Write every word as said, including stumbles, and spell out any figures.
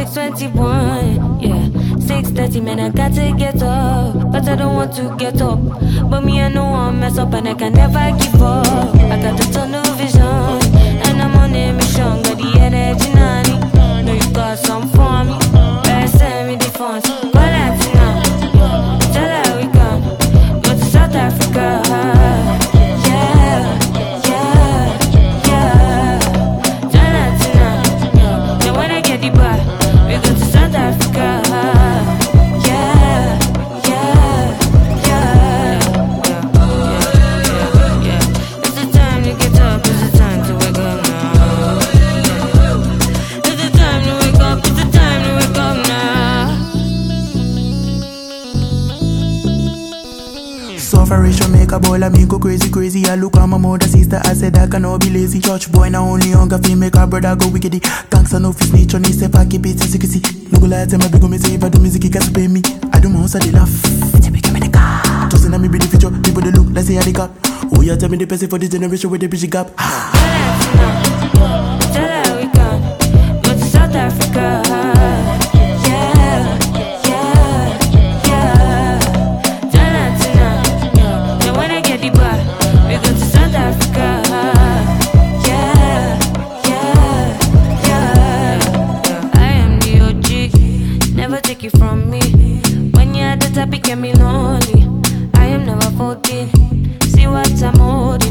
six twenty-one, yeah. six thirty, man, I got to get up. But I don't want to get up. But me, I know I'm mess up and I can never give up. I got the tunnel vision, and I'm on a mission. Got the energy, nanny. Know you got some for me. Better send me the funds. Go Latina, tell her we come. Go to South Africa. Sufferation make a ball of me go crazy, crazy. I look at my mother, sister, I said I cannot be lazy. Church boy, now only younger feel make a brother go wickedy. Gangsta no fit snitch on his if I keep it in secrecy. No go lie, tell my big me say if I do music, he got to pay me. I do my house, I they laugh. Tell me, give me the car. Tossing at me be the future, people they look, let's see how they got. Oh yeah, tell me the person for the generation with the bridge gap. Tell her we come, go to South Africa. Take it from me. When you're at the top, it can be lonely. I am never folding. See what I'm holding.